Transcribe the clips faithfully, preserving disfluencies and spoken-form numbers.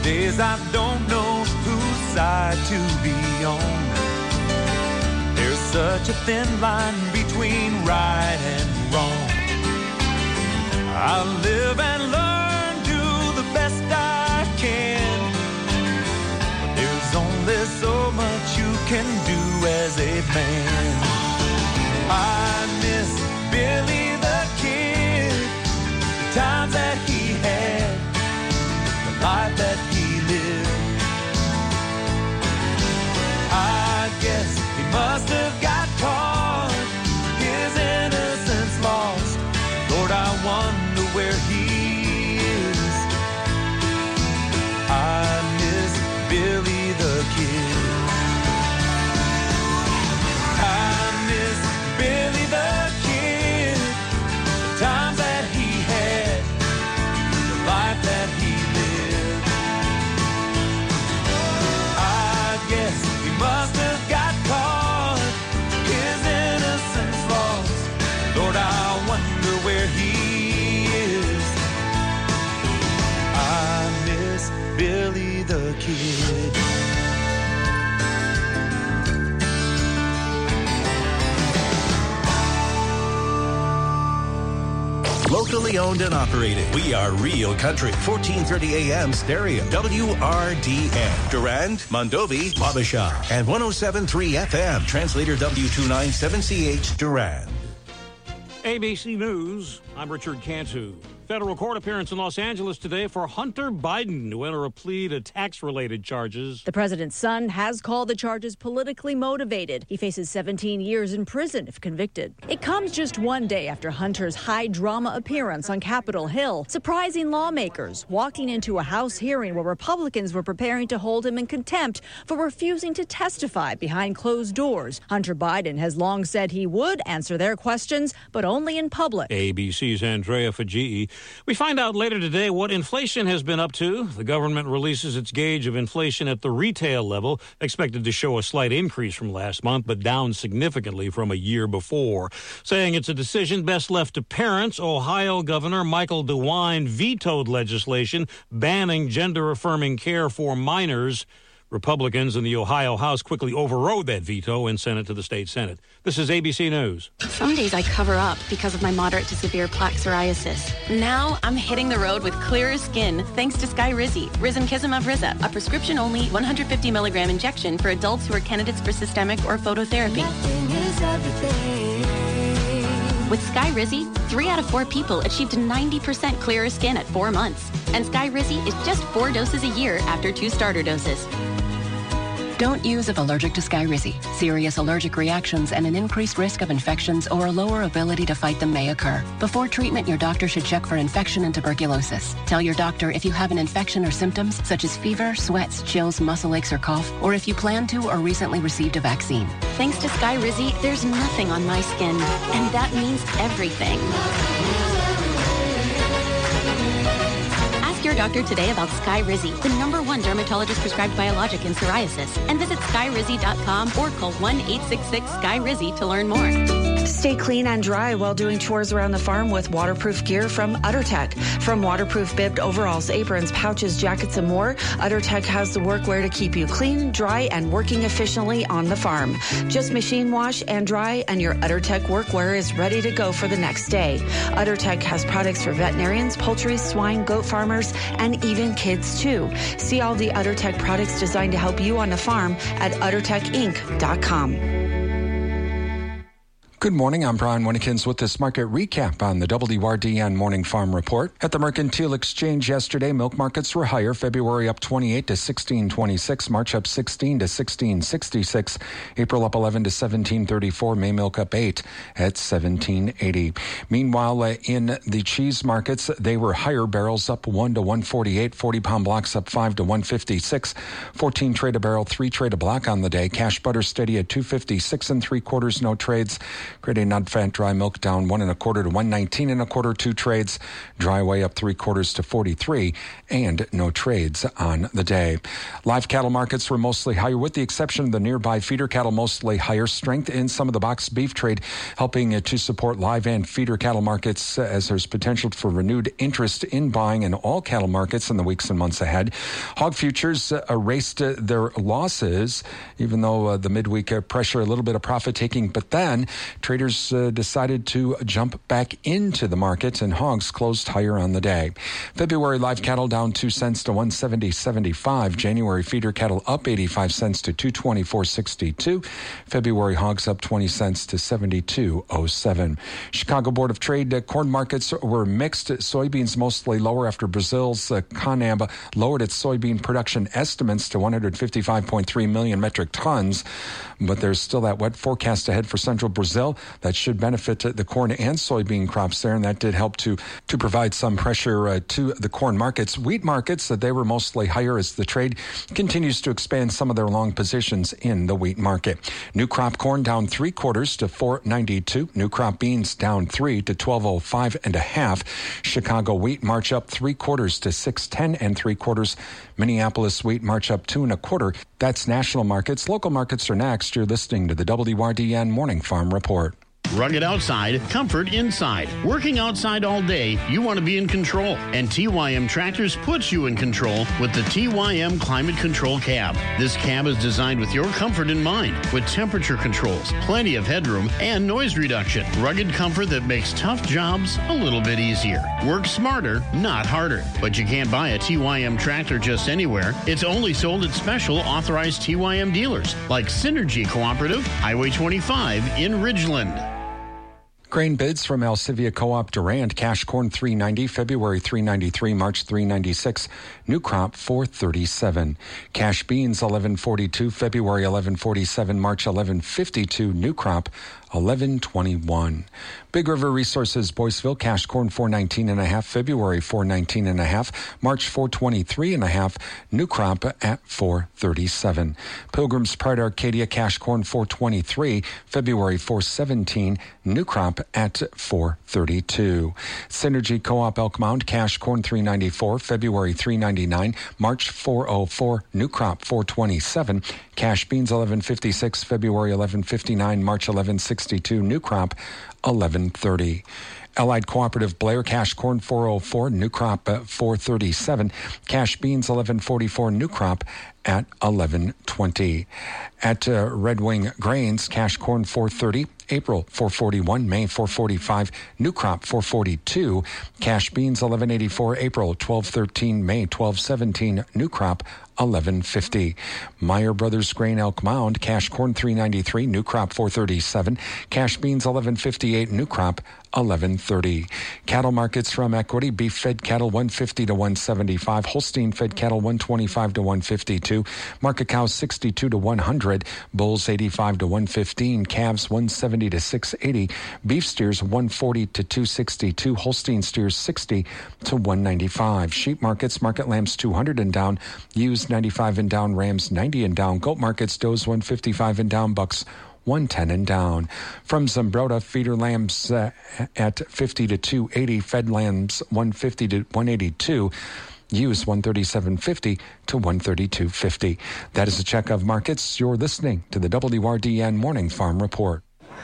days I don't know whose side to be on. There's such a thin line between right and wrong. I'll live and learn, do the best I can. But there's only so much you can do as a man. I miss Billy the Kid, the times that he had, the life that he lived. I guess he must have got caught, his innocence lost. Lord, I wonder where he is. I miss Billy the Kid. I miss Billy the Kid, the times that he had, the life that he lived. I guess he must have got caught, his innocence lost. Lord, I wonder where he is. I miss Billy the Kid. Locally owned and operated. We are Real Country. fourteen thirty A M stereo. W R D N. Durand, Mondovi, Wabasha. And one oh seven point three F M. Translator W two ninety-seven C H Durand. A B C News, I'm Richard Cantu. Federal court appearance in Los Angeles today for Hunter Biden to enter a plea to tax-related charges. The president's son has called the charges politically motivated. He faces seventeen years in prison if convicted. It comes just one day after Hunter's high-drama appearance on Capitol Hill, surprising lawmakers walking into a House hearing where Republicans were preparing to hold him in contempt for refusing to testify behind closed doors. Hunter Biden has long said he would answer their questions, but only in public. A B C's Andrea Fajii. We find out later today what inflation has been up to. The government releases its gauge of inflation at the retail level, expected to show a slight increase from last month, but down significantly from a year before. Saying it's a decision best left to parents, Ohio Governor Michael DeWine vetoed legislation banning gender-affirming care for minors. Republicans in the Ohio House quickly overrode that veto and sent it to the state Senate. This is A B C News. Some days I cover up because of my moderate to severe plaque psoriasis. Now I'm hitting the road with clearer skin thanks to Skyrizi, Risankizumab Riza, a prescription-only one hundred fifty milligram injection for adults who are candidates for systemic or phototherapy. With Skyrizi, three out of four people achieved ninety percent clearer skin at four months. And Skyrizi is just four doses a year after two starter doses. Don't use if allergic to Skyrizi. Serious allergic reactions and an increased risk of infections or a lower ability to fight them may occur. Before treatment, your doctor should check for infection and tuberculosis. Tell your doctor if you have an infection or symptoms such as fever, sweats, chills, muscle aches, or cough, or if you plan to or recently received a vaccine. Thanks to Skyrizi, there's nothing on my skin, and that means everything. Your doctor today about Skyrizi, the number one dermatologist prescribed biologic in psoriasis, and visit skyrizi dot com or call one eight six six Sky Rizzy to learn more. Stay clean and dry while doing chores around the farm with waterproof gear from UtterTech. From waterproof bibbed overalls, aprons, pouches, jackets, and more, UtterTech has the workwear to keep you clean, dry, and working efficiently on the farm. Just machine wash and dry, and your UtterTech workwear is ready to go for the next day. UtterTech has products for veterinarians, poultry, swine, goat farmers, and even kids, too. See all the UtterTech products designed to help you on the farm at utter tech inc dot com. Good morning. I'm Brian Winnekins with this market recap on the W R D N Morning Farm Report. At the Mercantile Exchange yesterday, milk markets were higher. February up twenty-eight to sixteen twenty-six. March up sixteen to sixteen sixty-six. April up eleven to seventeen thirty-four. May milk up eight at seventeen eighty. Meanwhile, uh, in the cheese markets, they were higher. Barrels up one to one forty-eight. forty-pound blocks up five to one fifty-six. fourteen trade a barrel, three trade a block on the day. Cash butter steady at two fifty-six and three quarters. No trades. Grade A non-fat dry milk down one and a quarter to one nineteen and a quarter. Two trades. Dry whey up three quarters to forty-three, and no trades on the day. Live cattle markets were mostly higher, with the exception of the nearby feeder cattle, mostly higher. Strength in some of the boxed beef trade, helping to support live and feeder cattle markets, as there's potential for renewed interest in buying in all cattle markets in the weeks and months ahead. Hog futures uh, erased uh, their losses, even though uh, the midweek uh, pressure, a little bit of profit taking, but then traders uh, decided to jump back into the market, and hogs closed higher on the day. February live cattle down two cents to one seventy seventy-five. January feeder cattle up eighty-five cents to two twenty-four sixty-two. February hogs up twenty cents to seventy-two oh seven. Chicago Board of Trade uh, corn markets were mixed. Soybeans mostly lower after Brazil's uh, CONAB lowered its soybean production estimates to one hundred fifty-five point three million metric tons. But there's still that wet forecast ahead for central Brazil that should benefit the corn and soybean crops there, and that did help to, to provide some pressure uh, to the corn markets. Wheat markets, uh, they were mostly higher as the trade continues to expand some of their long positions in the wheat market. New crop corn down three quarters to four ninety-two. New crop beans down three to twelve oh five and a half. Chicago wheat march up three quarters to six ten and three quarters. Minneapolis wheat march up two and a quarter. That's national markets. Local markets are next. You're listening to the W R D N Morning Farm Report. Rugged outside, comfort inside. Working outside all day, you want to be in control. And T Y M Tractors puts you in control with the T Y M Climate Control Cab. This cab is designed with your comfort in mind, with temperature controls, plenty of headroom, and noise reduction. Rugged comfort that makes tough jobs a little bit easier. Work smarter, not harder. But you can't buy a T Y M tractor just anywhere. It's only sold at special authorized T Y M dealers, like Synergy Cooperative, Highway twenty-five in Ridgeland. Grain bids from Alcivia Co-op Durand. Cash corn three ninety, February three ninety-three, March three ninety-six, new crop four thirty-seven. Cash beans eleven forty-two, February eleven forty-seven, March eleven fifty-two, new crop eleven twenty-one. Big River Resources Boyceville, cash corn four nineteen and a half, February four nineteen and a half, March four twenty-three and a half, new crop at four thirty-seven. Pilgrim's Pride Arcadia, cash corn four twenty-three, February four seventeen, new crop at four thirty-two. Synergy Co-op Elk Mound, cash corn three ninety-four, February three ninety-nine, March four oh four, new crop four twenty-seven. Cash beans eleven fifty-six, February eleven fifty-nine, March eleven sixty-two, new crop eleven thirty. Allied Cooperative Blair, cash corn four oh four, new crop at four thirty-seven. Cash beans eleven forty-four, new crop at eleven twenty. At uh, Red Wing Grains, cash corn four thirty, April four forty-one, May four forty-five, new crop four forty-two. Cash beans eleven eighty-four, April twelve thirteen, May twelve seventeen, new crop eleven fifty. Meyer Brothers Grain Elk Mound, cash corn three ninety-three, new crop four thirty-seven. Cash beans eleven fifty-eight, new crop eleven thirty. Cattle markets from Equity, beef fed cattle one fifty to one seventy-five, Holstein fed cattle one twenty-five to one fifty-two, market cows sixty-two to one hundred, bulls eighty-five to one fifteen, calves one seventy to six eighty, beef steers one forty to two sixty-two, Holstein steers sixty to one ninety-five. Sheep markets, market lambs two hundred and down, ewes ninety-five and down, rams ninety and down, goat markets, does one fifty-five and down, bucks one ten and down. From Zumbrota, feeder lambs uh, at fifty to two eighty, fed lambs one fifty to one eighty-two, ewes one thirty-seven fifty to one thirty-two fifty. That is a check of markets. You're listening to the W R D N Morning Farm Report.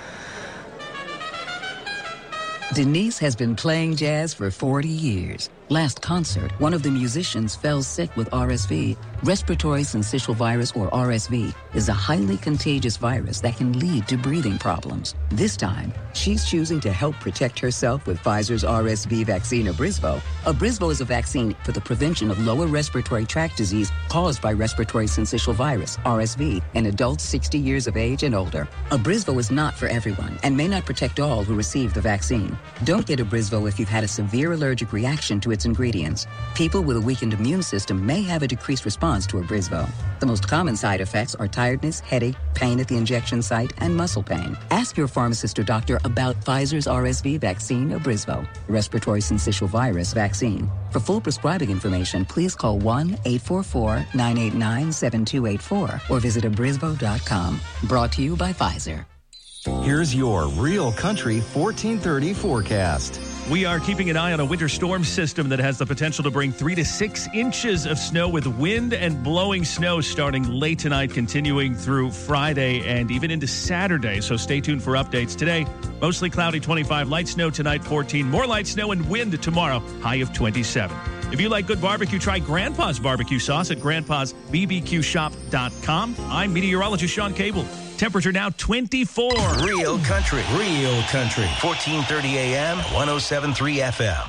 Denise has been playing jazz for forty years. Last concert, one of the musicians fell sick with R S V. Respiratory syncytial virus, or R S V, is a highly contagious virus that can lead to breathing problems. This time, she's choosing to help protect herself with Pfizer's R S V vaccine, Abrysvo. Abrysvo is a vaccine for the prevention of lower respiratory tract disease caused by respiratory syncytial virus, R S V, in adults sixty years of age and older. Abrysvo is not for everyone and may not protect all who receive the vaccine. Don't get Abrysvo if you've had a severe allergic reaction to its ingredients. People with a weakened immune system may have a decreased response to Abrysvo. The most common side effects are tiredness, headache, pain at the injection site, and muscle pain. Ask your pharmacist or doctor about Pfizer's R S V vaccine, Abrysvo, respiratory syncytial virus vaccine. For full prescribing information, please call one eight four four, nine eight nine, seven two eight four or visit abrysvo dot com. Brought to you by Pfizer. Here's your Real Country fourteen thirty forecast. We are keeping an eye on a winter storm system that has the potential to bring three to six inches of snow with wind and blowing snow starting late tonight, continuing through Friday and even into Saturday. So stay tuned for updates today. Mostly cloudy, twenty-five. Light snow tonight, fourteen. More light snow and wind tomorrow, high of twenty-seven. If you like good barbecue, try Grandpa's barbecue sauce at grandpas b b q shop dot com. I'm meteorologist Sean Cable. Temperature now twenty-four. Real Country. Real Country. fourteen thirty A M, one oh seven point three F M.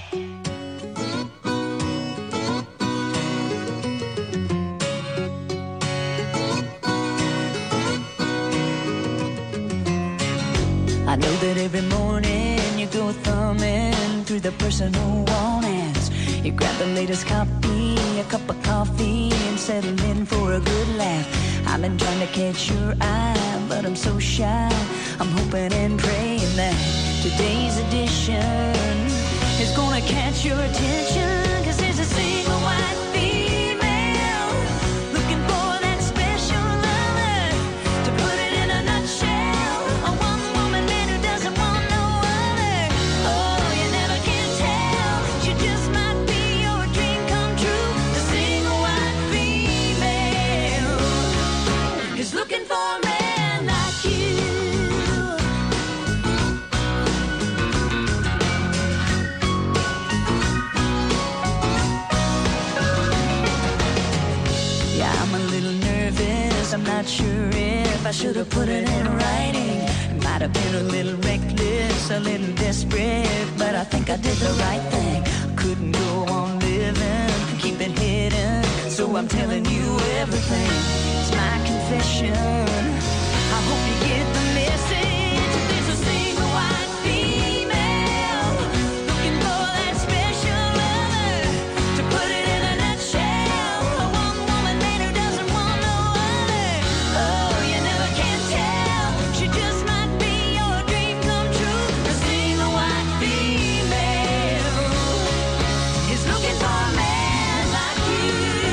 I know that every morning you go thumbing through the personal wannets. You grab the latest copy, a cup of coffee, and settle in for a good laugh. I've been trying to catch your eye, but I'm so shy. I'm hoping and praying that today's edition is gonna catch your attention. Cause there's a single white female looking for that special lover to put it in a nutshell. A one woman man who doesn't want no other. Oh, you never can tell. She just might be your dream come true. The single white female is looking for a man like you. Yeah, I'm a little nervous. I'm not sure if I should have put it in writing. It might have been a little reckless, a little desperate, but I think I did the right thing. Couldn't go on living, keep it hidden, so I'm telling you everything. It's my confession. I hope you get the message. There's a single white female looking for that special lover to put it in a nutshell. A one woman man who doesn't want no other. Oh, you never can tell. She just might be your dream come true. The single white female is looking for a man like you.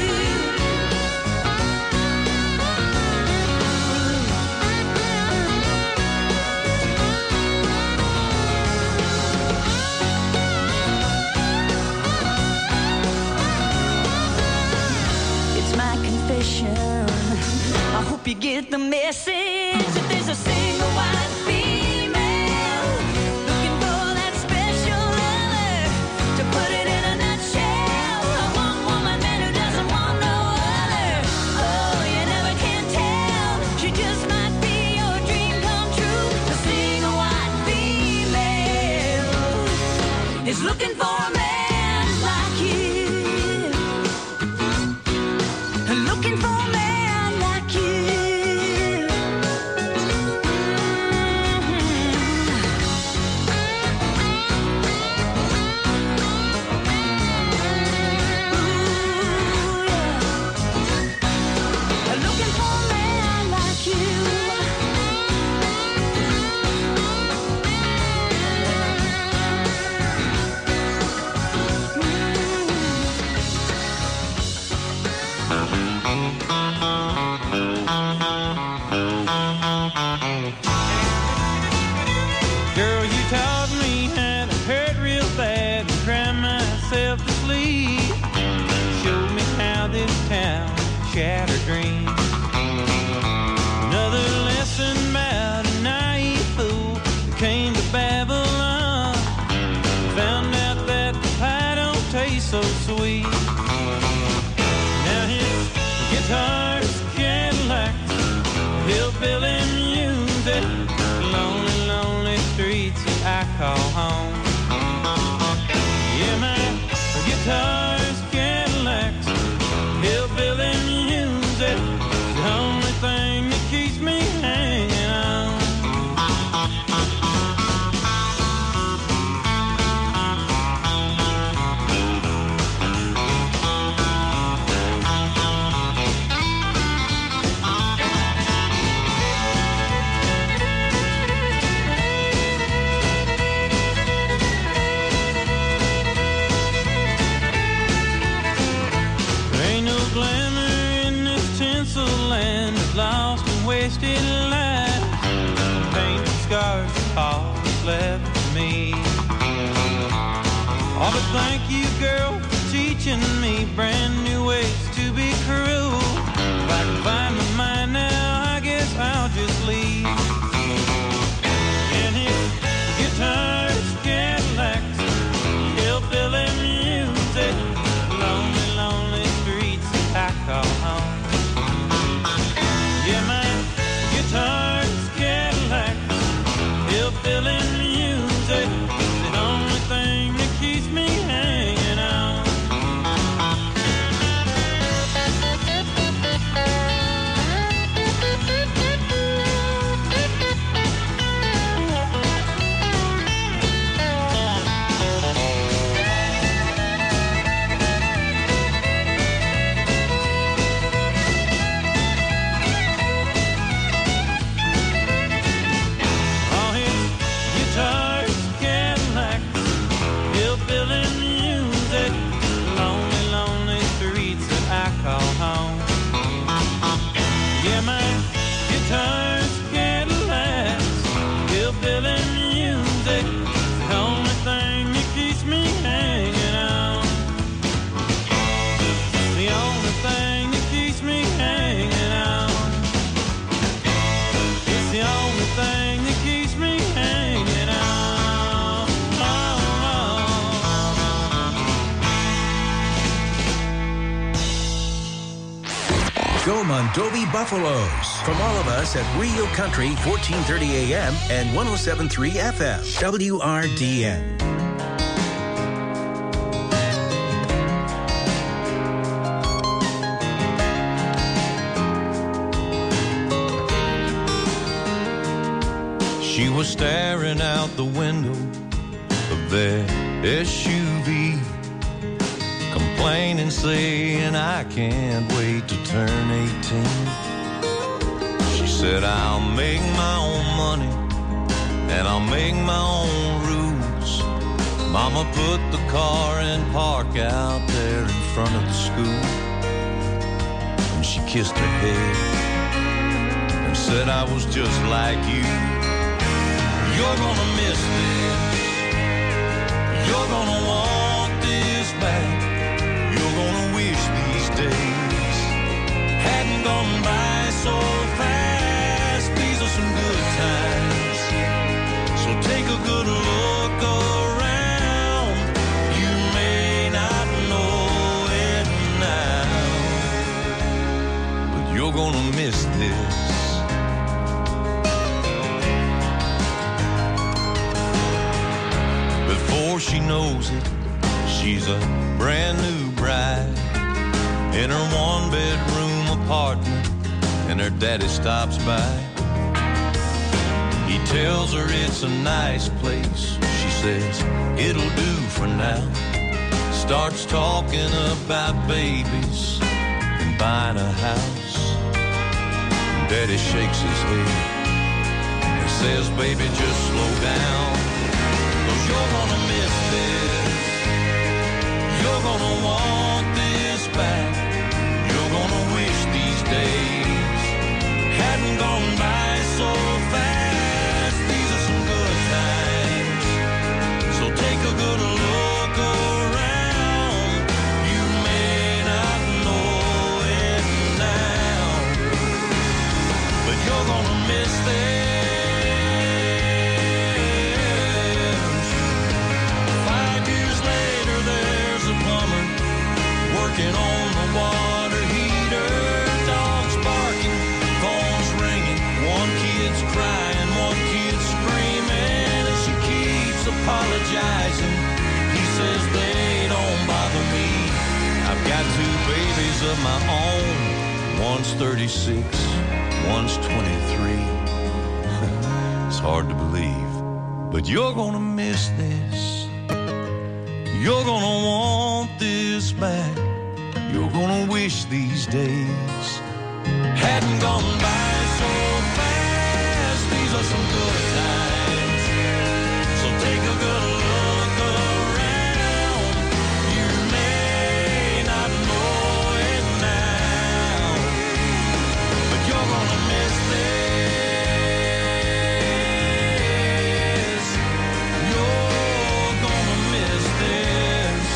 It's my confession. I hope you get the message. If there's a single white female looking for that special lover to put it in a nutshell. A one woman man who doesn't want no other. Oh, you never can tell. She just might be your dream come true. The single white female is looking for a man like you. Looking for a man like you. Ooh, yeah. Looking for a man like you. Girl, you taught me how to hurt real bad and cry myself to sleep. Showed me how this town shattered dreams. Another lesson about a naive fool who came to Babylon. Found out that the pie don't taste so sweet. Now his guitar's Cadillac, hillbilly music, lonely, lonely streets I call home. Yeah, my guitar's Cadillacs, hillbilly music, the only thing that keeps me hanging on. Glamour in this tinsel land of lost and wasted lives. Paint thank you, girl, for teaching me brand new ways to be cruel. If I can find my mind now, I guess I'll just leave. And his guitars, Cadillacs, hillbilly music, lonely, lonely streets I call home. Yeah, my guitars, Cadillacs, hillbilly music, the only thing that keeps me hanging on. All his guitars, Cadillacs, hillbilly music, lonely, lonely streets that I call home. Yeah, my guitars, Cadillacs, hillbilly music, the only thing that keeps me hanging on. The only thing that keeps me hanging on. It's the only thing that keeps me hanging on. Go Mondovi Buffaloes. From all of us at Rio Country, fourteen thirty A M and one oh seven point three F M, W R D N. She was staring out the window of their S U V, complaining, saying, I can't wait to turn eighteen. She said, I'll make my own money and I'll make my own rules. Mama put the car in park out there in front of the school, and she kissed her head and said, I was just like you. You're gonna miss this. You're gonna want this back. You're gonna wish these days hadn't gone by so fast. These are some good times, so take a good look around. You may not know it now, but you're gonna miss this. Before she knows it, she's a brand new bride in her one-bedroom apartment, and her daddy stops by. He tells her it's a nice place. She says, it'll do for now. Starts talking about babies and buying a house. Daddy shakes his head and says, baby, just slow down. You're gonna miss this. You're gonna want this back. You're gonna wish these days hadn't gone by so fast. These are some good times, so take a good look around. You may not know it now, but you're gonna miss this. Working on the water heater, dogs barking, phones ringing, one kid's crying, one kid's screaming, and she keeps apologizing. He says they don't bother me. I've got two babies of my own. One's thirty-six, one's twenty-three. It's hard to believe, but you're gonna miss this. You're gonna want this back. You're gonna wish these days hadn't gone by so fast. These are some good times, so take a good look around. You may not know it now, but you're gonna miss this. You're gonna miss this.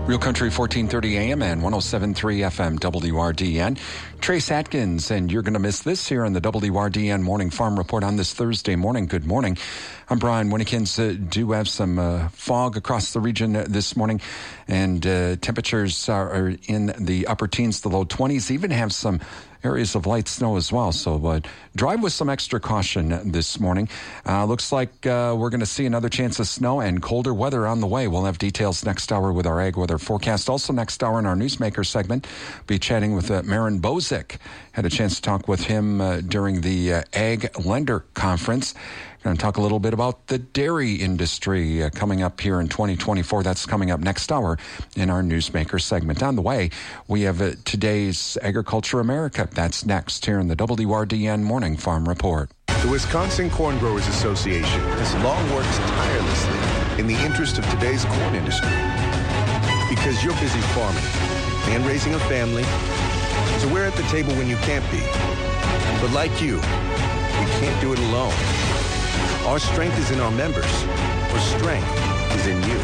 Real Country fourteen thirty A M and one oh seven point three F M W R D N. Trace Atkins, and you're going to miss this here on the W R D N Morning Farm Report on this Thursday morning. Good morning. I'm Brian Winnikins. Uh, do have some uh, fog across the region uh, this morning, and uh, temperatures are, are in the upper teens to low twenties, even have some areas of light snow as well. So uh, drive with some extra caution this morning. Uh, looks like uh, we're going to see another chance of snow and colder weather on the way. We'll have details next hour with our ag weather forecast. Also next hour in our Newsmaker segment, be chatting with uh, Marin Bozic. Had a chance to talk with him uh, during the uh, Ag Lender Conference. Going to talk a little bit about the dairy industry uh, coming up here in twenty twenty-four. That's coming up next hour in our Newsmaker segment. On the way, we have uh, today's Agriculture America. That's next here in the W R D N Morning Farm Report. The Wisconsin Corn Growers Association has long worked tirelessly in the interest of today's corn industry. Because you're busy farming and raising a family, so we're at the table when you can't be. But like you, we can't do it alone. Our strength is in our members. Our strength is in you.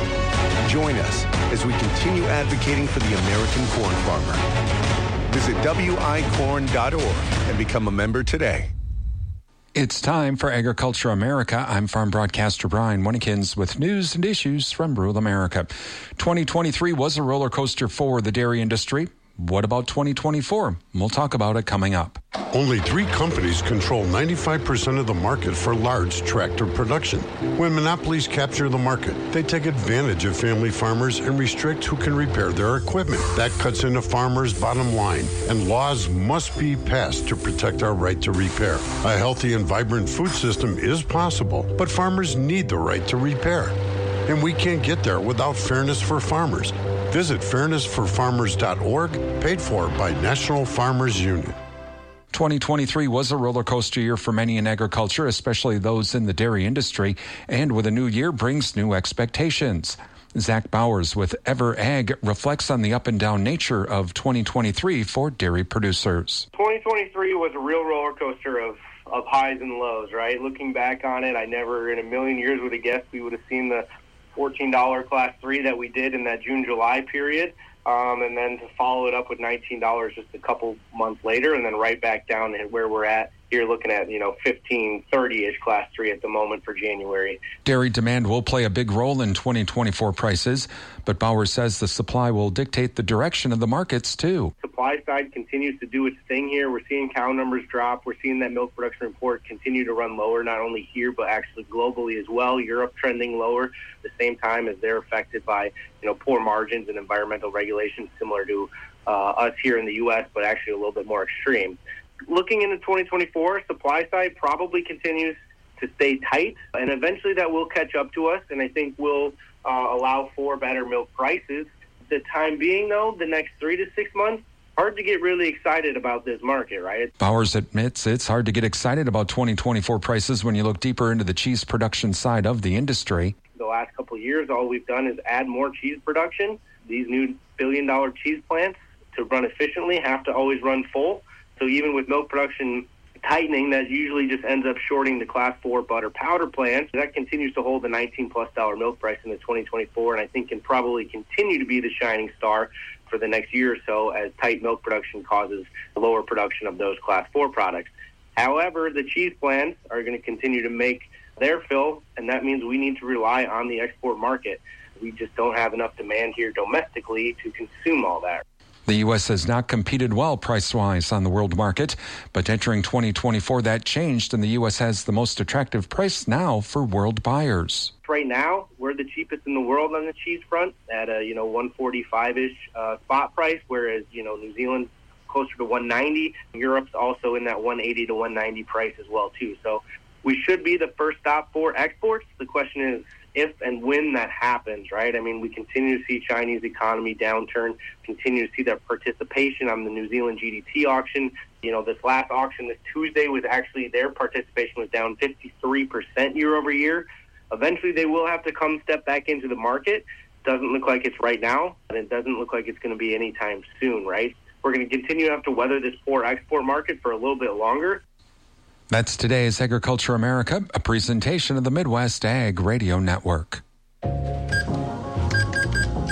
Join us as we continue advocating for the American corn farmer. Visit W I corn dot org and become a member today. It's time for Agriculture America. I'm farm broadcaster Brian Winnikins with news and issues from rural America. twenty twenty-three was a roller coaster for the dairy industry. What about twenty twenty-four? We'll talk about it coming up. Only three companies control ninety-five percent of the market for large tractor production. When monopolies capture the market, they take advantage of family farmers and restrict who can repair their equipment. That cuts into farmers' bottom line, and laws must be passed to protect our right to repair. A healthy and vibrant food system is possible, but farmers need the right to repair. And we can't get there without fairness for farmers. Visit fairness for farmers dot org, paid for by National Farmers Union. twenty twenty-three was a roller coaster year for many in agriculture, especially those in the dairy industry, and with a new year brings new expectations. Zach Bowers with Ever Ag reflects on the up and down nature of twenty twenty-three for dairy producers. twenty twenty-three was a real roller coaster of, of highs and lows, right? Looking back on it, I never in a million years would have guessed we would have seen the fourteen dollars class three that we did in that June-July period, um, and then to follow it up with nineteen dollars just a couple months later, and then right back down to where we're at here, looking at, you know, fifteen thirty-ish class three at the moment for January. Dairy demand will play a big role in twenty twenty-four prices, but Bowers says the supply will dictate the direction of the markets, too. Supply side continues to do its thing here. We're seeing cow numbers drop. We're seeing that milk production report continue to run lower, not only here, but actually globally as well. Europe trending lower at the same time as they're affected by, you know, poor margins and environmental regulations similar to uh, us here in the U S, but actually a little bit more extreme. Looking into twenty twenty-four, supply side probably continues to stay tight, and eventually that will catch up to us, and I think will uh, allow for better milk prices. The time being, though, the next three to six months, hard to get really excited about this market, right? Bowers admits it's hard to get excited about twenty twenty-four prices when you look deeper into the cheese production side of the industry. The last couple of years, all we've done is add more cheese production. These new billion-dollar cheese plants, to run efficiently, have to always run full. So even with milk production tightening, that usually just ends up shorting the class four butter powder plants. That continues to hold the nineteen plus dollar milk price into twenty twenty-four, and I think can probably continue to be the shining star for the next year or so as tight milk production causes lower production of those class four products. However, the cheese plants are going to continue to make their fill, and that means we need to rely on the export market. We just don't have enough demand here domestically to consume all that. The U S has not competed well price-wise on the world market, but entering twenty twenty-four, that changed, and the U S has the most attractive price now for world buyers. Right now, we're the cheapest in the world on the cheese front at a, you know, one forty-five-ish uh, spot price, whereas, you know, New Zealand's closer to one ninety. Europe's also in that one eighty to one ninety price as well, too. So we should be the first stop for exports. The question is if and when that happens, right? I mean, we continue to see Chinese economy downturn, continue to see their participation on the New Zealand G D T auction. You know, this last auction this Tuesday was actually, their participation was down fifty-three percent year over year. Eventually, they will have to come step back into the market. Doesn't look like it's right now, and it doesn't look like it's going to be anytime soon, right? We're going to continue to have to weather this poor export market for a little bit longer. That's today's Agriculture America, a presentation of the Midwest Ag Radio Network.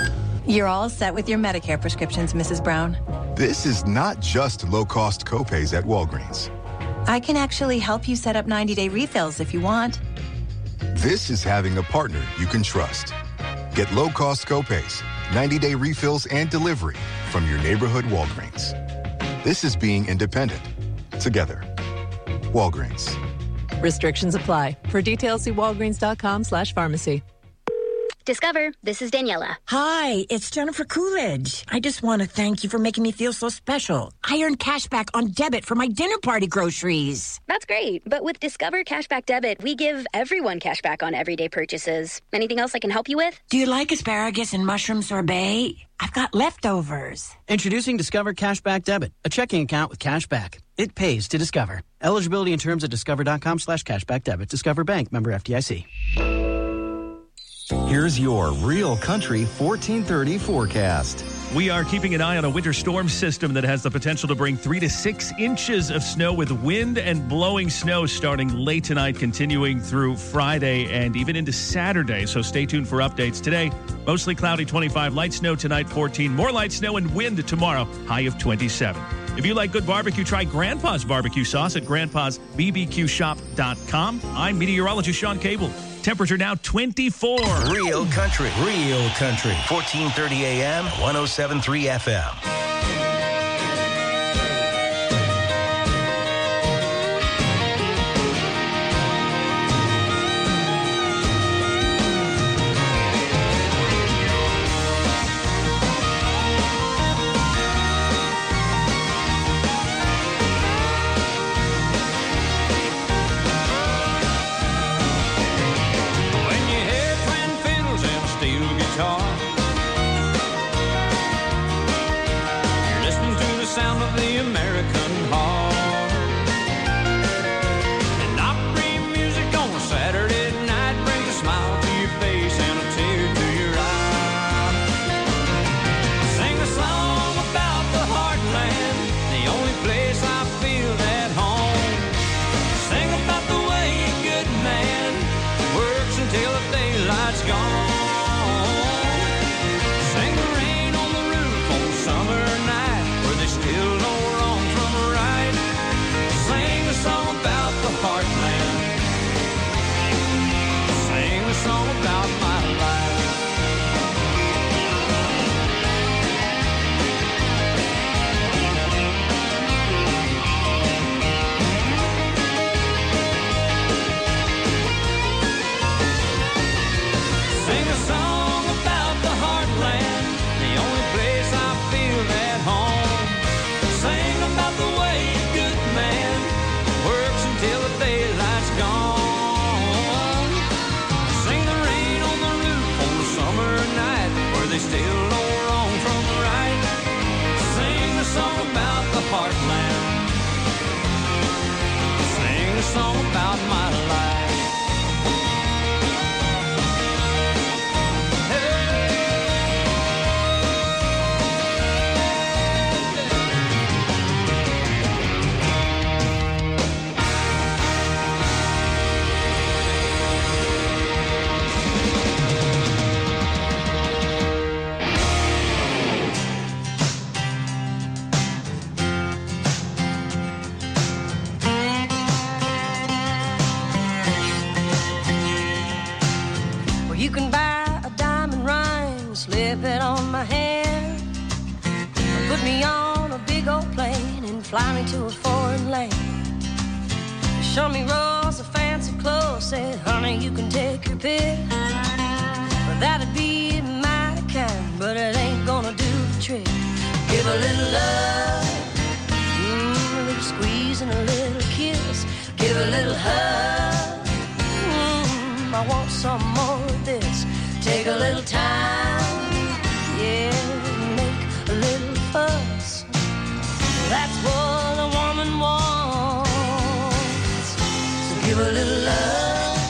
You're all set with your Medicare prescriptions, Missus Brown. This is not just low-cost copays at Walgreens. I can actually help you set up ninety-day refills if you want. This is having a partner you can trust. Get low-cost copays, ninety-day refills, and delivery from your neighborhood Walgreens. This is being independent. Together. Walgreens. Restrictions apply. For details, see walgreens.com slash pharmacy. Discover, this is Daniela. Hi, it's Jennifer Coolidge. I just want to thank you for making me feel so special. I earned cash back on debit for my dinner party groceries. That's great, but with Discover Cashback Debit, we give everyone cash back on everyday purchases. Anything else I can help you with? Do you like asparagus and mushroom sorbet? I've got leftovers. Introducing Discover Cashback Debit, a checking account with cash back. It pays to Discover. Eligibility and terms at discover.com slash cashback debit. Discover Bank, member F D I C. Here's your Real Country fourteen thirty forecast. We are keeping an eye on a winter storm system that has the potential to bring three to six inches of snow with wind and blowing snow starting late tonight, continuing through Friday and even into Saturday. So stay tuned for updates today. Mostly cloudy, twenty-five. Light snow tonight, fourteen. More light snow and wind tomorrow, high of twenty-seven. If you like good barbecue, try Grandpa's barbecue sauce at grandpas b b q shop dot com. I'm meteorologist Sean Cable. Temperature now twenty-four. Real Country. Real Country. fourteen thirty A M, one oh seven point three F M. You can buy a diamond ring, slip it on my hand, or put me on a big old plane and fly me to a foreign land. Show me rolls of fancy clothes, said, honey, you can take your pick. Well, that'd be mighty kind, but it ain't gonna do the trick. Give a little love, mm, a little squeeze and a little kiss. Give a little hug, mm, I want some more of this. Take a little time, yeah, make a little fuss. That's what a woman wants. So give a little love.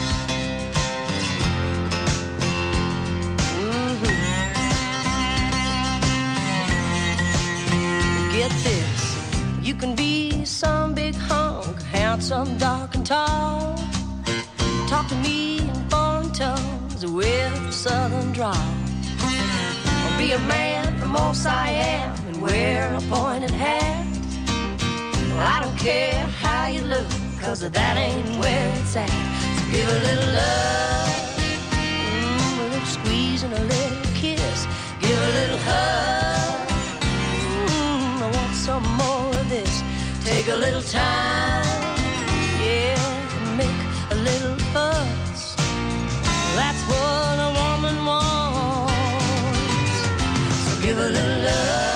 Mm-hmm. Get this, you can be some big hunk, handsome, dark and tall. Talk to me in foreign tongues with a southern drawl. be a man from old Siam and wear a pointed hat. I don't care how you look, cause that ain't where it's at. So give a little love, mm, a little squeeze and a little kiss. Give a little hug, mm, I want some more of this. Take a little time, yeah, make a little fuss. That's what a woman wants. So give a little love.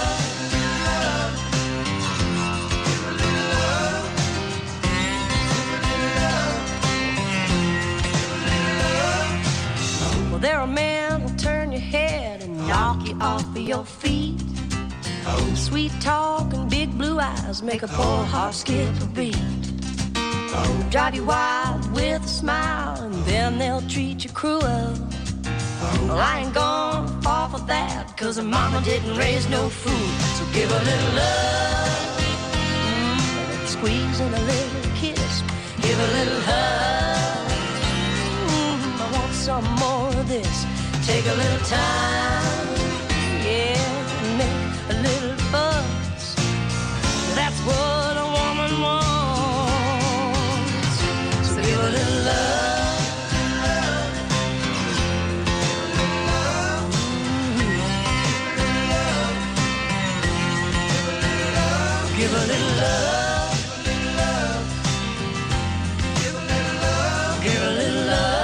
There are men who'll turn your head and knock you off of your feet. Oh. Sweet talk and big blue eyes make a poor heart skip a beat. Oh. Drive you wild with a smile and then they'll treat you cruel. Oh. Well, I ain't gonna fall for that, cause her mama didn't raise no fool. So give a little love, mm, a little squeeze and a little kiss. Give a little hug, mm, I want some more of this. Take a little time, yeah, make a little fuss. That's what a woman wants. So give a little love, give a little love, give a little love, give a little love.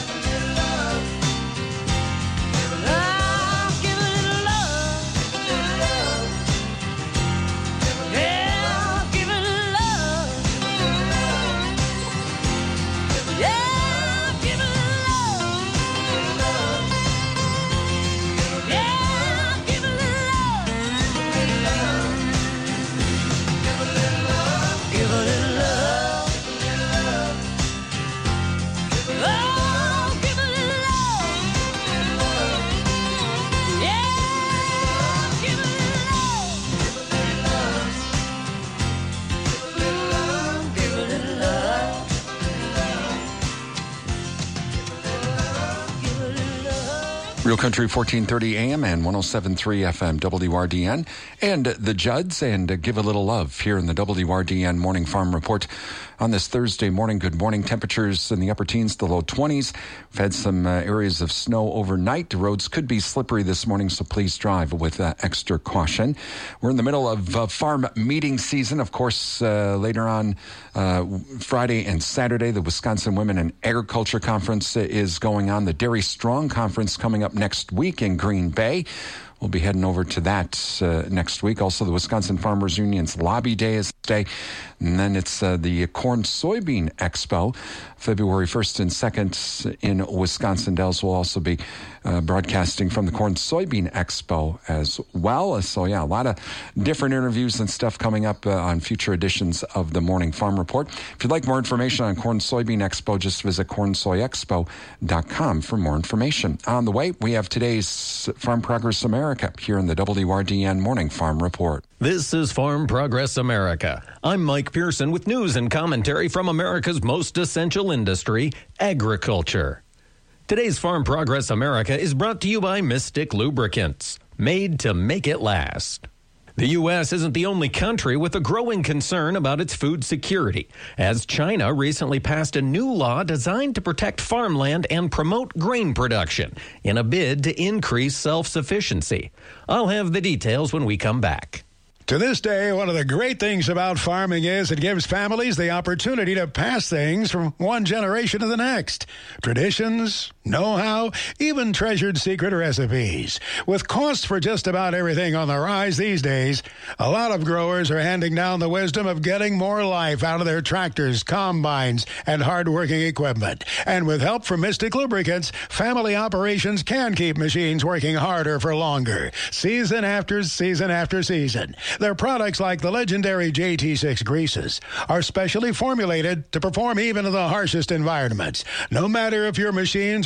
Real Country fourteen thirty A M and one oh seven point three F M W R D N and the Judds, and uh, give a little love here in the W R D N Morning Farm Report on this Thursday morning. Good morning. Temperatures in the upper teens to low twenties. We've had some uh, areas of snow overnight. The roads could be slippery this morning, so please drive with uh, extra caution. We're in the middle of uh, farm meeting season. Of course, uh, later on uh, Friday and Saturday, the Wisconsin Women in Agriculture Conference is going on. The Dairy Strong Conference coming up next week in Green Bay. We'll be heading over to that uh, next week. Also, the Wisconsin Farmers Union's Lobby Day is today. And then it's uh, the Corn Soybean Expo, February first and second in Wisconsin. Dells will also be uh, broadcasting from the Corn Soybean Expo as well. So, yeah, a lot of different interviews and stuff coming up uh, on future editions of the Morning Farm Report. If you'd like more information on Corn Soybean Expo, just visit corn soy expo dot com for more information. On the way, we have today's Farm Progress America here in the W R D N Morning Farm Report. This is Farm Progress America. I'm Mike Pearson with news and commentary from America's most essential industry, agriculture. Today's Farm Progress America is brought to you by Mystic Lubricants, made to make it last. The U S isn't the only country with a growing concern about its food security, as China recently passed a new law designed to protect farmland and promote grain production in a bid to increase self-sufficiency. I'll have the details when we come back. To this day, one of the great things about farming is it gives families the opportunity to pass things from one generation to the next. Traditions, know-how, even treasured secret recipes. With costs for just about everything on the rise these days, a lot of growers are handing down the wisdom of getting more life out of their tractors, combines, and hard-working equipment. And with help from Mystic Lubricants, family operations can keep machines working harder for longer, season after season after season. Their products, like the legendary J T six greases, are specially formulated to perform even in the harshest environments. No matter if your machines are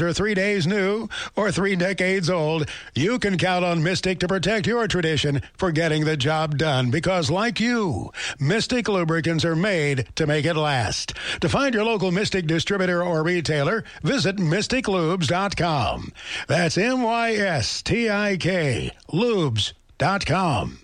are three days new or three decades old, you can count on Mystic to protect your tradition for getting the job done. Because like you, Mystic lubricants are made to make it last. To find your local Mystic distributor or retailer, visit mystic lubes dot com. That's M Y S T I K, lubes dot com.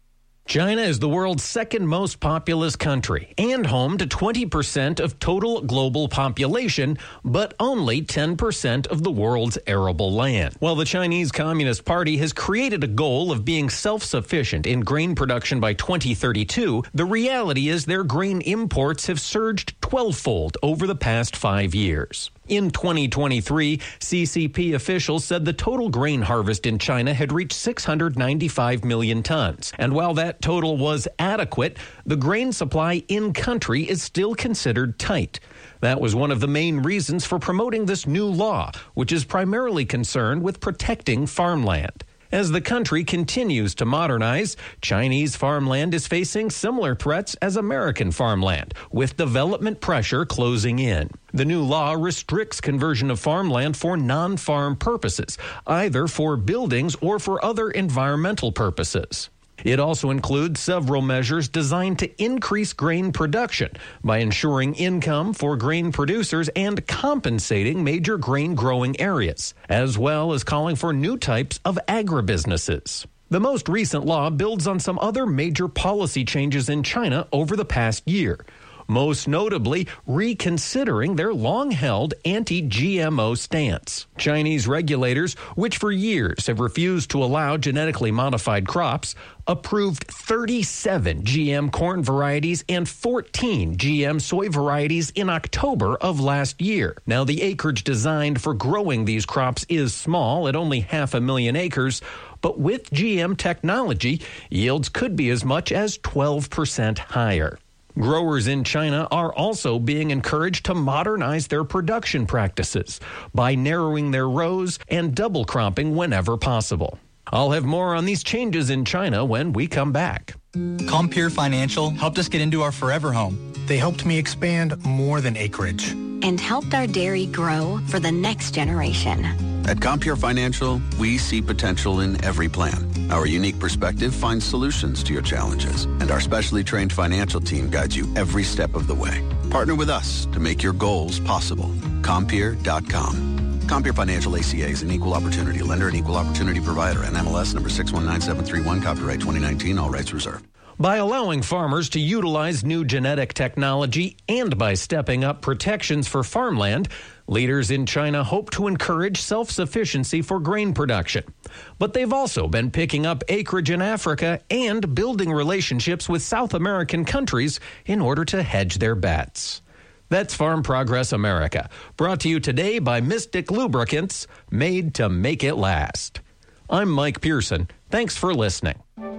China is the world's second most populous country and home to twenty percent of total global population, but only ten percent of the world's arable land. While the Chinese Communist Party has created a goal of being self-sufficient in grain production by twenty thirty-two, the reality is their grain imports have surged twelve-fold over the past five years. In twenty twenty-three, C C P officials said the total grain harvest in China had reached six hundred ninety-five million tons. And while that total was adequate, the grain supply in country is still considered tight. That was one of the main reasons for promoting this new law, which is primarily concerned with protecting farmland. As the country continues to modernize, Chinese farmland is facing similar threats as American farmland, with development pressure closing in. The new law restricts conversion of farmland for non-farm purposes, either for buildings or for other environmental purposes. It also includes several measures designed to increase grain production by ensuring income for grain producers and compensating major grain growing areas, as well as calling for new types of agribusinesses. The most recent law builds on some other major policy changes in China over the past year, most notably reconsidering their long-held anti-G M O stance. Chinese regulators, which for years have refused to allow genetically modified crops, approved thirty-seven G M corn varieties and fourteen G M soy varieties in October of last year. Now, the acreage designed for growing these crops is small, at only half a million acres, but with G M technology, yields could be as much as twelve percent higher. Growers in China are also being encouraged to modernize their production practices by narrowing their rows and double cropping whenever possible. I'll have more on these changes in China when we come back. Compeer Financial helped us get into our forever home. They helped me expand more than acreage. And helped our dairy grow for the next generation. At Compeer Financial, we see potential in every plan. Our unique perspective finds solutions to your challenges, and our specially trained financial team guides you every step of the way. Partner with us to make your goals possible. Compeer dot com. Compeer Financial A C A is an equal opportunity lender and equal opportunity provider. N M L S number six one nine seven three one, copyright twenty nineteen, all rights reserved. By allowing farmers to utilize new genetic technology and by stepping up protections for farmland, leaders in China hope to encourage self-sufficiency for grain production. But they've also been picking up acreage in Africa and building relationships with South American countries in order to hedge their bets. That's Farm Progress America, brought to you today by Mystic Lubricants, made to make it last. I'm Mike Pearson. Thanks for listening.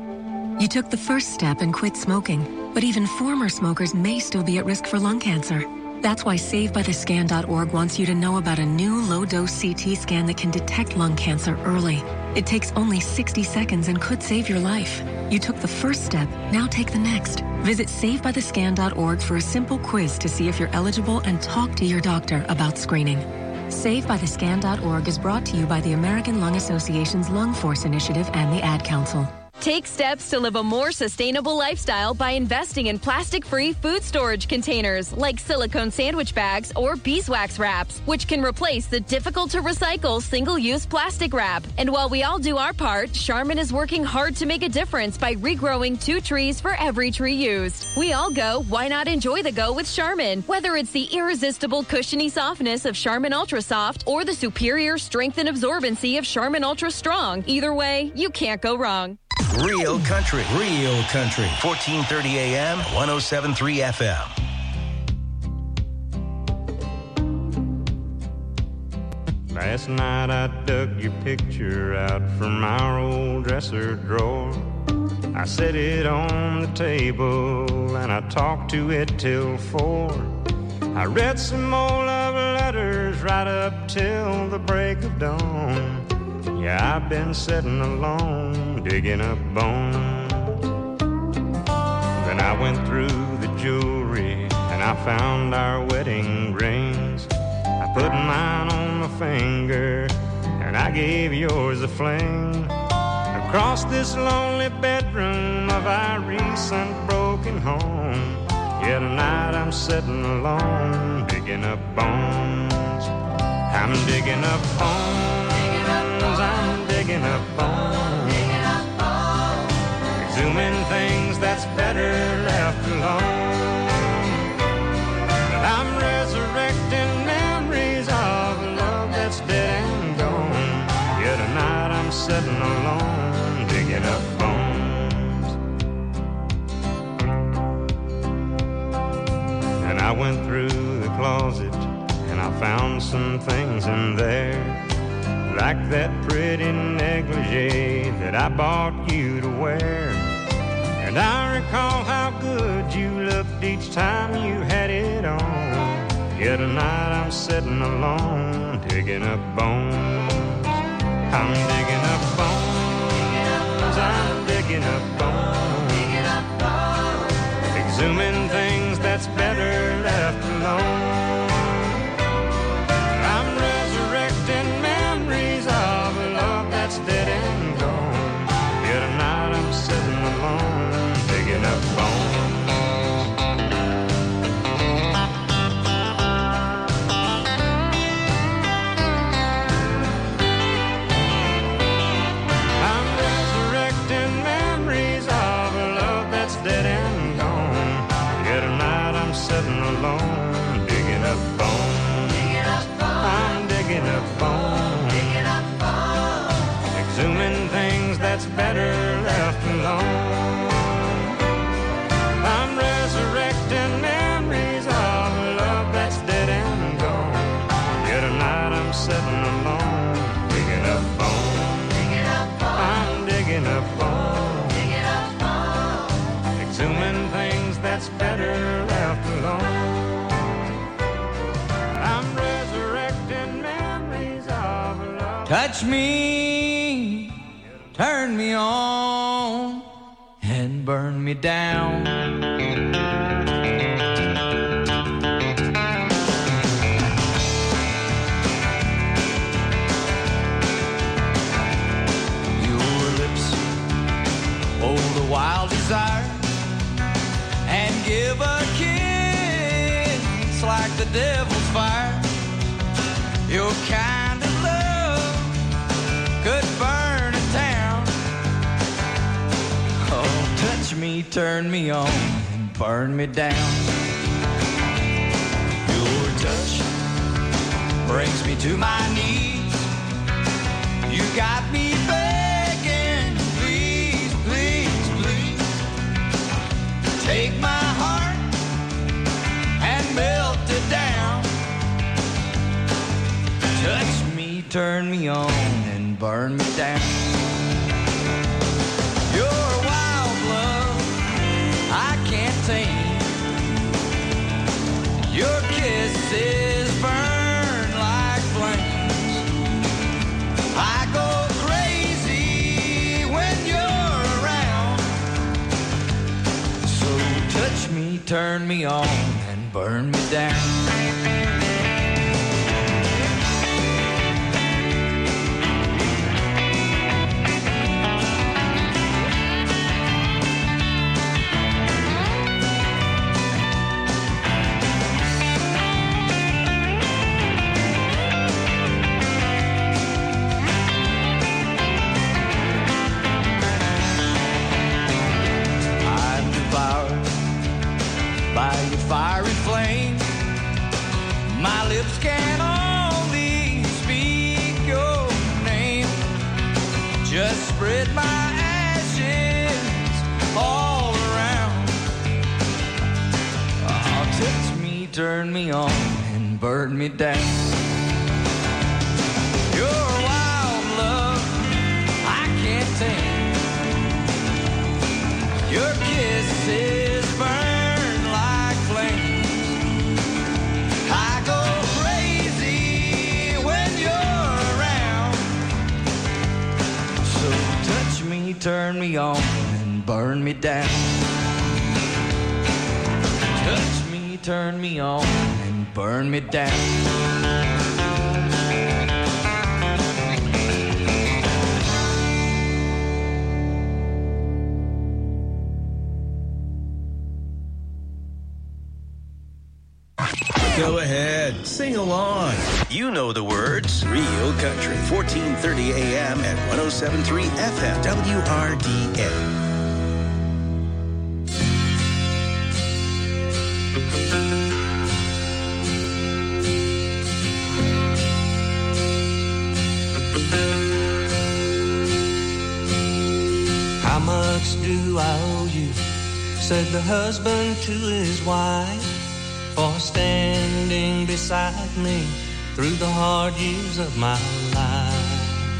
You took the first step and quit smoking, but even former smokers may still be at risk for lung cancer. That's why save by the scan dot org wants you to know about a new low-dose C T scan that can detect lung cancer early. It takes only sixty seconds and could save your life. You took the first step, now take the next. Visit save by the scan dot org for a simple quiz to see if you're eligible and talk to your doctor about screening. save by the scan dot org is brought to you by the American Lung Association's Lung Force Initiative and the Ad Council. Take steps to live a more sustainable lifestyle by investing in plastic-free food storage containers like silicone sandwich bags or beeswax wraps, which can replace the difficult-to-recycle single-use plastic wrap. And while we all do our part, Charmin is working hard to make a difference by regrowing two trees for every tree used. We all go, why not enjoy the go with Charmin? Whether it's the irresistible cushiony softness of Charmin Ultra Soft or the superior strength and absorbency of Charmin Ultra Strong, either way, you can't go wrong. Real country, real country. fourteen thirty A M, one oh seven point three F M. Last night I dug your picture out from our old dresser drawer. I set it on the table and I talked to it till four. I read some more love letters right up till the break of dawn. Yeah, I've been sitting alone, digging up bones. Then I went through the jewelry and I found our wedding rings. I put mine on a finger, and I gave yours a fling. Across this lonely bedroom of our recent broken home, yet tonight I'm sitting alone, digging up bones. I'm digging up bones, I'm digging up bones, exhuming things that's better left alone. I'm resurrecting memories of a love that's dead and gone, yet tonight I'm sitting alone, digging up bones. And I went through the closet and I found some things in there, like that pretty negligee that I bought you to wear. And I recall how good you looked each time you had it on, yet tonight I'm sitting alone, digging up bones. I'm digging up bones, I'm digging up bones, exhuming things that's better left alone. I'm resurrecting memories of a love that's dead and gone, yet tonight I'm sitting alone, digging up bones. Dead and gone, yet tonight I'm sitting alone, digging up bones. Digging up bones. I'm digging up bones. Digging up bones. Exhuming things that's better left alone. I'm resurrecting memories of a love that's dead and gone, yet tonight I'm sitting alone, digging up bones. Digging up bones. I'm digging up bones. Exhuming things that's better left alone. I'm resurrecting memories of love. Touch me, turn me on, and burn me down. Your lips hold a wild desire, and give a kiss like the devil's fire. Your kind of love could burn a town. Oh, touch me, turn me on, and burn me down. Your touch brings me to my knees. You got me begging, please, please, please. Take my heart and melt it down. Touch me, turn me on, and burn me down. Your wild love I can't tame. Your kisses burn like flames. I go crazy when you're around. So touch me, turn me on, and burn me down. By your fiery flame, my lips can only speak your name. Just spread my ashes all around. Oh, touch me, turn me on, and burn me down. Your wild love I can't tame. Your kisses burn. I go crazy when you're around. So touch me, turn me on, and burn me down. Touch me, turn me on, and burn me down. ahead. Sing along. You know the words. Real Country, fourteen thirty a.m. and one oh seven point three F M, W R D A. How much do I owe you? Said the husband to his wife, for standing beside me through the hard years of my life.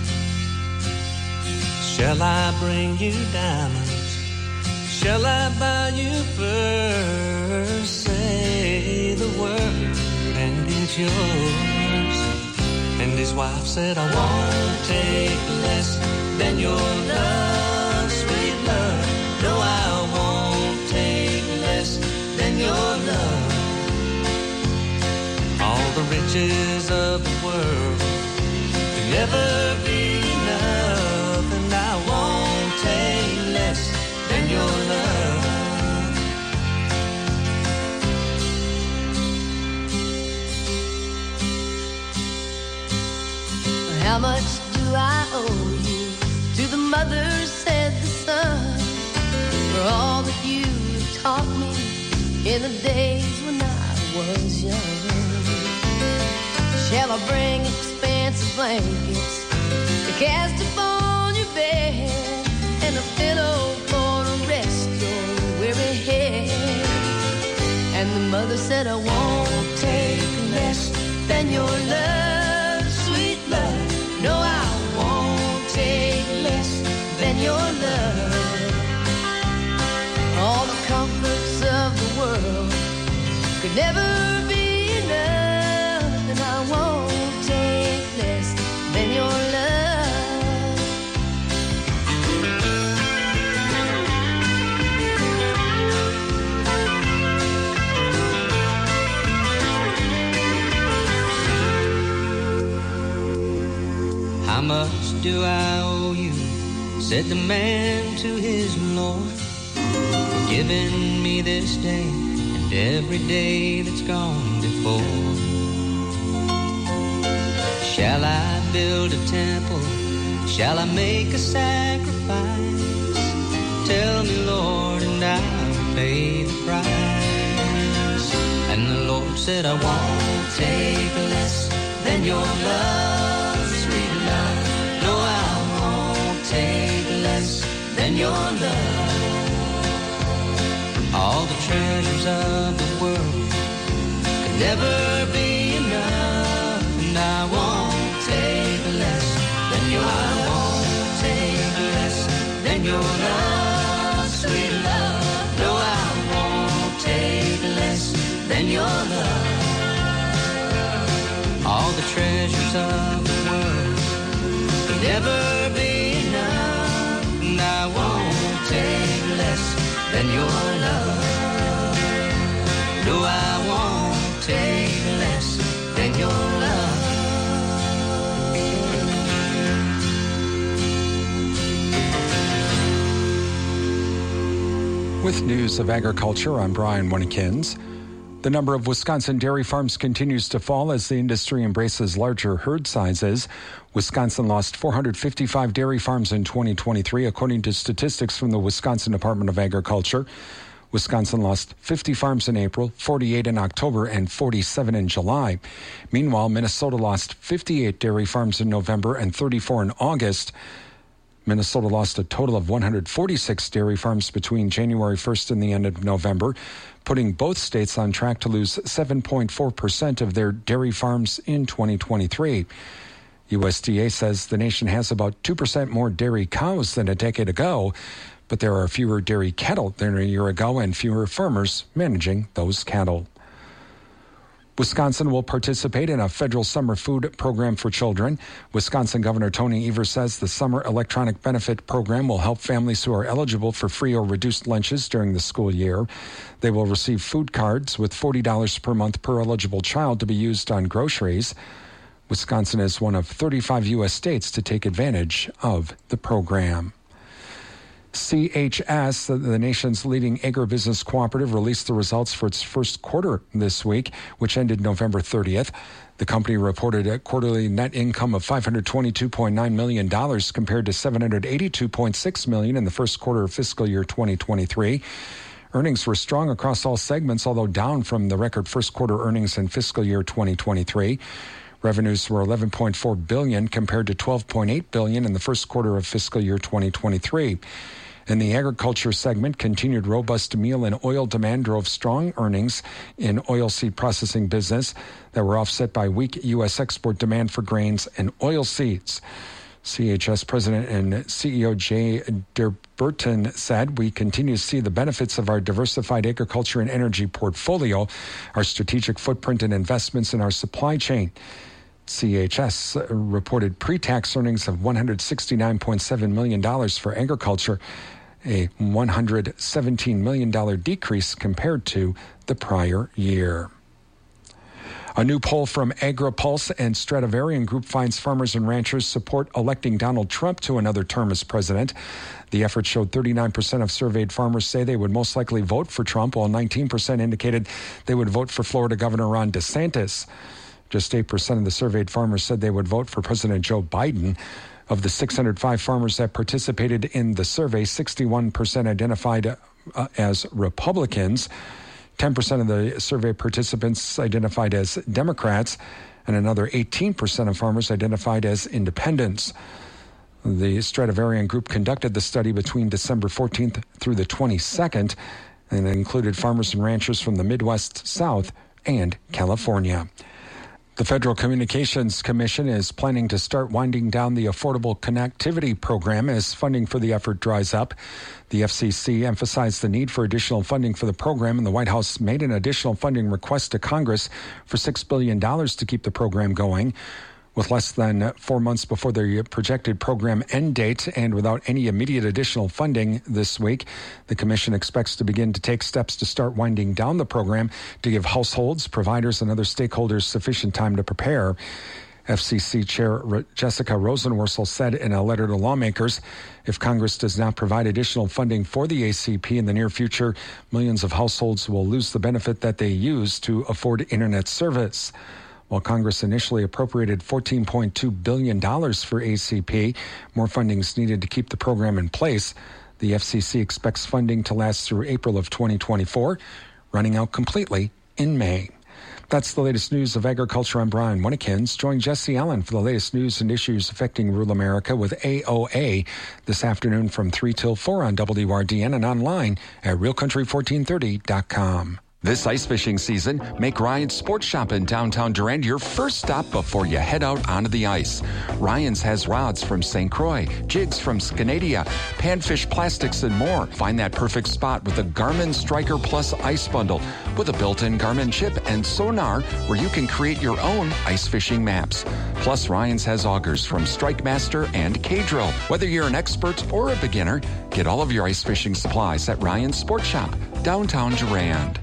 Shall I bring you diamonds? Shall I buy you furs? Say the word and it's yours. And his wife said, I won't take less than your love, sweet love. No, I won't take less than your love. All the riches of the world can never be enough, and I won't take less than your love. How much do I owe you? To the mother said the son, for all that you taught me in the days when I was young. Shall I bring expensive blankets to cast upon your bed, and a pillow for to rest your weary head? And the mother said, I won't take less than your love, sweet love. No, I won't take less than your love. All the comforts of the world could never be enough, and I won't take less than your love. How much do I owe you? Said the man to his Lord, for giving me this day and every day that's gone before. Shall I build a temple? Shall I make a sacrifice? Tell me, Lord, and I'll pay the price. And the Lord said, I won't take less than your love, sweet love. No, I won't take less than your love. All the treasures of the world could never be enough, and I won't take less than your I won't take less than your love, sweet love. No, I won't take less than your love. All the treasures of the world could never be enough, and I won't take less than your love. No, I won't take less than your love. With news of agriculture, I'm Brian Winnekins. The number of Wisconsin dairy farms continues to fall as the industry embraces larger herd sizes. Wisconsin lost four hundred fifty-five dairy farms in twenty twenty-three, according to statistics from the Wisconsin Department of Agriculture. Wisconsin lost fifty farms in April, forty-eight in October, and forty-seven in July. Meanwhile, Minnesota lost fifty-eight dairy farms in November and thirty-four in August. Minnesota lost a total of one hundred forty-six dairy farms between January first and the end of November, putting both states on track to lose seven point four percent of their dairy farms in twenty twenty-three. U S D A says the nation has about two percent more dairy cows than a decade ago, but there are fewer dairy cattle than a year ago and fewer farmers managing those cattle. Wisconsin will participate in a federal summer food program for children. Wisconsin Governor Tony Evers says the Summer Electronic Benefit Program will help families who are eligible for free or reduced lunches during the school year. They will receive food cards with forty dollars per month per eligible child to be used on groceries. Wisconsin is one of thirty-five U S states to take advantage of the program. C H S, the nation's leading agribusiness cooperative, released the results for its first quarter this week, which ended November thirtieth. The company reported a quarterly net income of five hundred twenty-two point nine million dollars compared to seven hundred eighty-two point six million dollars in the first quarter of fiscal year twenty twenty-three. Earnings were strong across all segments, although down from the record first quarter earnings in fiscal year twenty twenty-three. Revenues were eleven point four billion dollars compared to twelve point eight billion dollars in the first quarter of fiscal year twenty twenty-three. In the agriculture segment, continued robust meal and oil demand drove strong earnings in oilseed processing business that were offset by weak U S export demand for grains and oilseeds. C H S President and C E O Jay Durburton said, "We continue to see the benefits of our diversified agriculture and energy portfolio, our strategic footprint and investments in our supply chain." C H S reported pre-tax earnings of one hundred sixty-nine point seven million dollars for agriculture, a one hundred seventeen million dollars decrease compared to the prior year. A new poll from AgriPulse and Stradivarian Group finds farmers and ranchers support electing Donald Trump to another term as president. The effort showed thirty-nine percent of surveyed farmers say they would most likely vote for Trump, while nineteen percent indicated they would vote for Florida Governor Ron DeSantis. Just eight percent of the surveyed farmers said they would vote for President Joe Biden. Of the six hundred five farmers that participated in the survey, sixty-one percent identified uh, as Republicans. ten percent of the survey participants identified as Democrats, and another eighteen percent of farmers identified as independents. The Stradivarian Group conducted the study between December fourteenth through the twenty-second, and it included farmers and ranchers from the Midwest, South, and California. The Federal Communications Commission is planning to start winding down the Affordable Connectivity Program as funding for the effort dries up. The F C C emphasized the need for additional funding for the program, and the White House made an additional funding request to Congress for six billion dollars to keep the program going. With less than four months before the projected program end date and without any immediate additional funding this week, the Commission expects to begin to take steps to start winding down the program to give households, providers, and other stakeholders sufficient time to prepare. F C C Chair Jessica Rosenworcel said in a letter to lawmakers, if Congress does not provide additional funding for the A C P in the near future, millions of households will lose the benefit that they use to afford internet service. While Congress initially appropriated fourteen point two billion dollars for A C P, more funding is needed to keep the program in place. The F C C expects funding to last through April of twenty twenty-four, running out completely in May. That's the latest news of agriculture. I'm Brian Winnikins. Join Jesse Allen for the latest news and issues affecting rural America with A O A this afternoon from three till four on W R D N and online at real country fourteen thirty dot com. This ice fishing season, make Ryan's Sports Shop in downtown Durand your first stop before you head out onto the ice. Ryan's has rods from Saint Croix, jigs from Scandia, panfish plastics, and more. Find that perfect spot with the Garmin Striker Plus Ice Bundle with a built-in Garmin chip and sonar where you can create your own ice fishing maps. Plus, Ryan's has augers from Strike Master and K-Drill. Whether you're an expert or a beginner, get all of your ice fishing supplies at Ryan's Sports Shop, downtown Durand.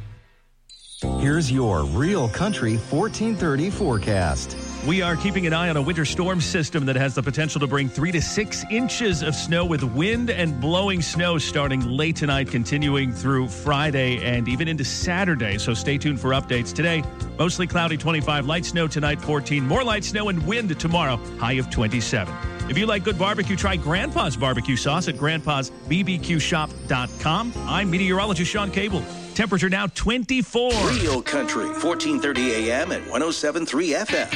Here's your Real Country fourteen thirty forecast. We are keeping an eye on a winter storm system that has the potential to bring three to six inches of snow with wind and blowing snow starting late tonight, continuing through Friday and even into Saturday. So stay tuned for updates today. Mostly cloudy, twenty-five. Light snow tonight, fourteen. More light snow and wind tomorrow, high of twenty-seven. If you like good barbecue, try Grandpa's barbecue sauce at grandpas b b q shop dot com. I'm meteorologist Sean Cable. Temperature now twenty-four. Real Country, fourteen thirty A M and one oh seven point three F M.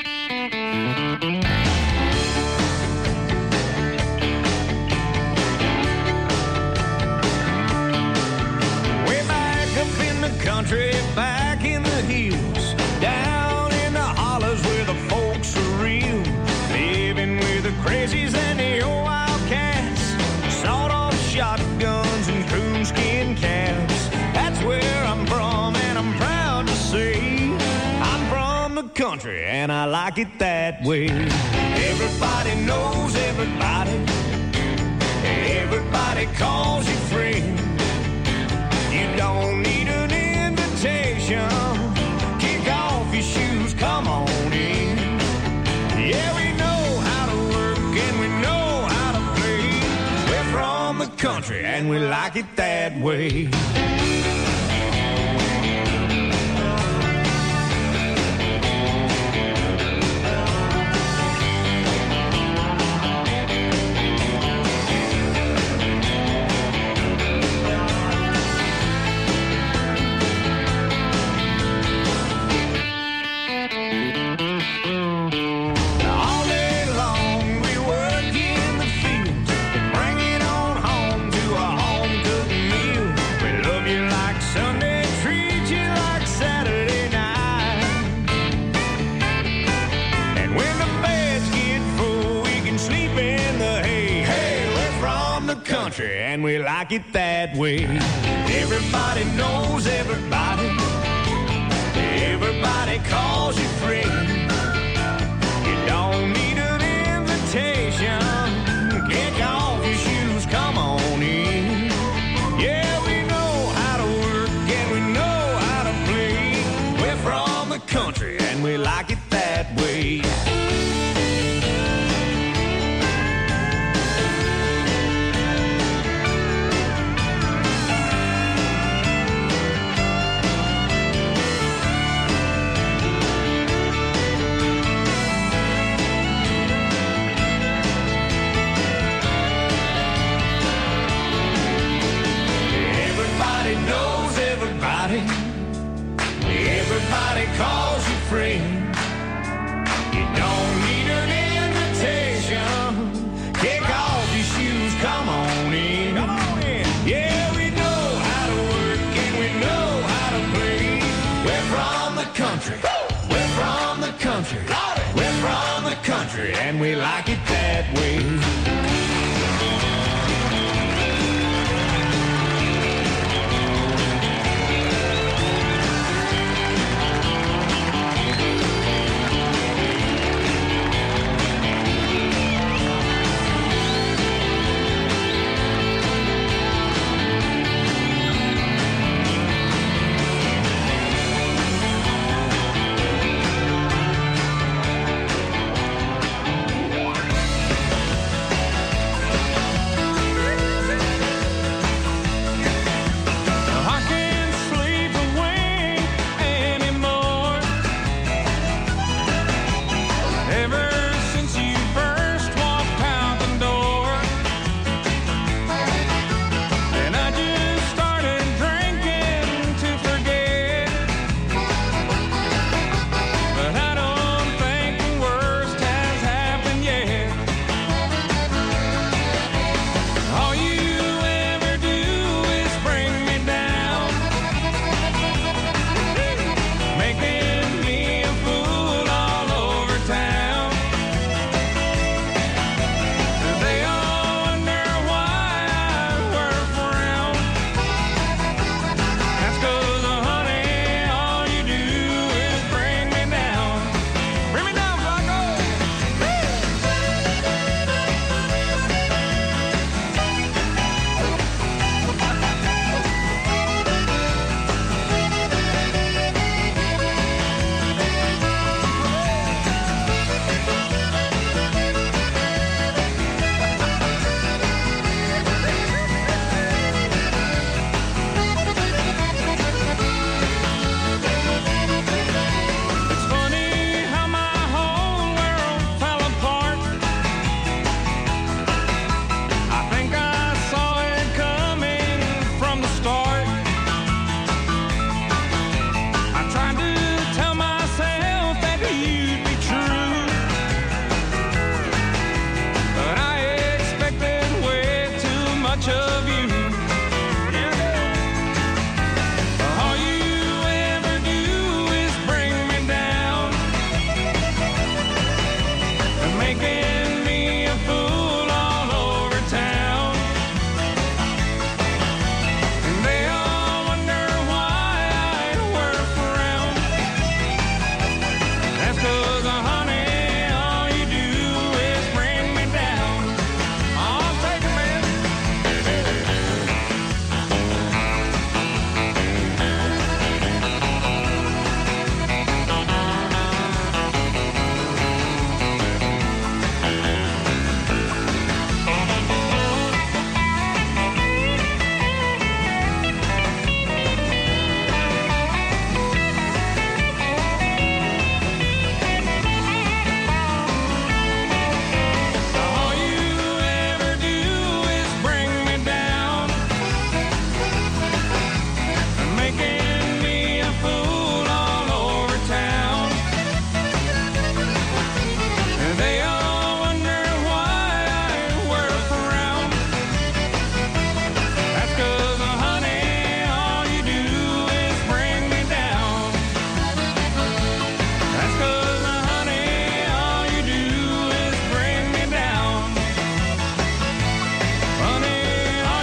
Way back up in the country, back in the hills, down in the hollers where the folks are real, living with the crazies and the old wildcats, sawed-off shotguns and coonskin cabs. That's where I'm from, and I'm proud to say I'm from the country, and I like it that way. Everybody knows everybody. Everybody calls you friend. You don't need an invitation. Kick off your shoes, come on in. Yeah, we know how to work, and we know how to play. We're from from the country, and we like it that way. And we like it that way. Everybody knows everybody. Everybody calls you friend. You don't need an invitation. Kick off your shoes, come on in. Yeah, we know how to work and we know how to play. We're from the country and we like it that way. Everybody calls you friend. You don't need an invitation. Kick off your shoes, come on in. Come on in. Yeah, we know how to work and we know how to play. We're from the country. We're from the country. We're from the country and we like it that way. Of you.